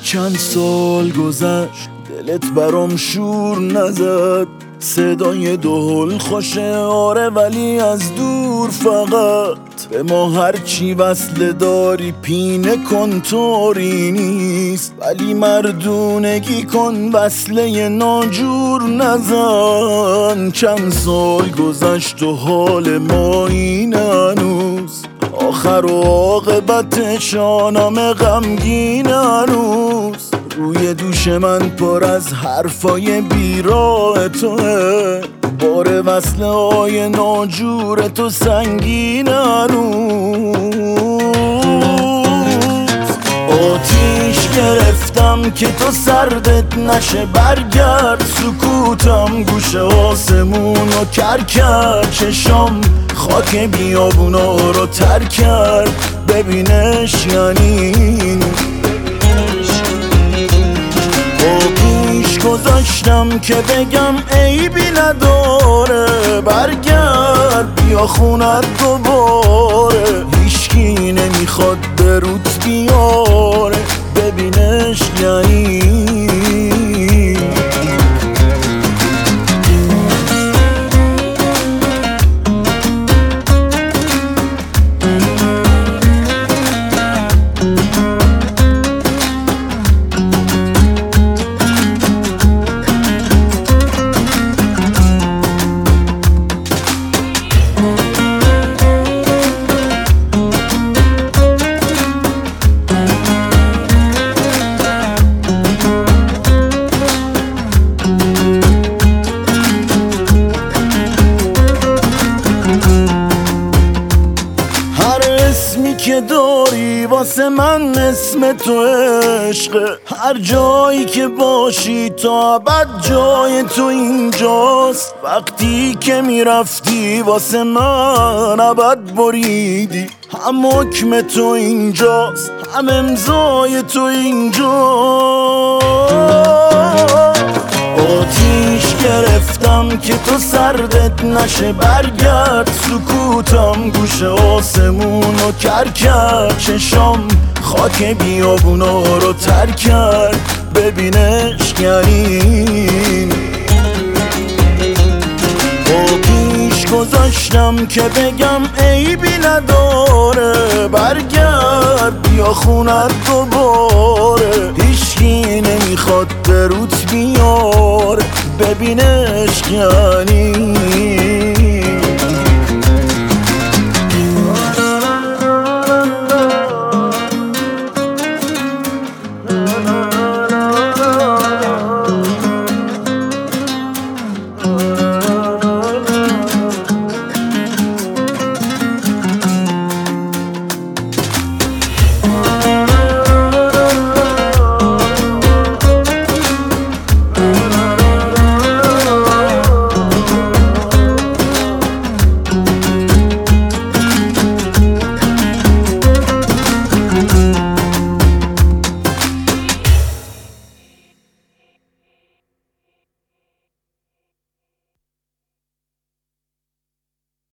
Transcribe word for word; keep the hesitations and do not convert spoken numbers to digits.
چند سال گذشت دلت برام شور نزد، صدای دهل خوشه آره ولی از دور فقط. به ما هرچی وصله داری پینه کن طوری نیست، ولی مردونگی کن وصله ناجور نزن. چند سال گذشت و حال ما این هنوز، آخر و عاقبت شانم غمگین هنوز. روی دوش من پر از حرفای بیراه توه، بار وصله های ناجور تو سنگین هنوز. آتیش گرفتم که تو سردت نشه، برگرد سکوتم گوش آسمون و کر کرد. چشام خاک بیابونا رو تر کرد، ببینش یعنی گذاشتم که بگم عیبی نداره، برگرد بیا خونت دوباره. هیچکی نمیخواد بروت بیاره، ببینش یعنی اسمی که داری واسه من اسم تو عشقه. هر جایی که باشی تا ابد جای تو اینجاست. وقتی که میرفتی واسه من ابد بریدی، هم حکم تو اینجاست هم امضای تو اینجاست. آتیش گرفتم که تو سردت نشه، برگرد سکوتم گوش آسمون و کر کرد. چشام خاک بیابونا رو تر کرد، ببینش یعنی با پیش گذاشتم که بگم عیبی نداره، برگرد بیا خونت دوباره. هیچکی نمیخواد بروت بیاره، ببینش یعنی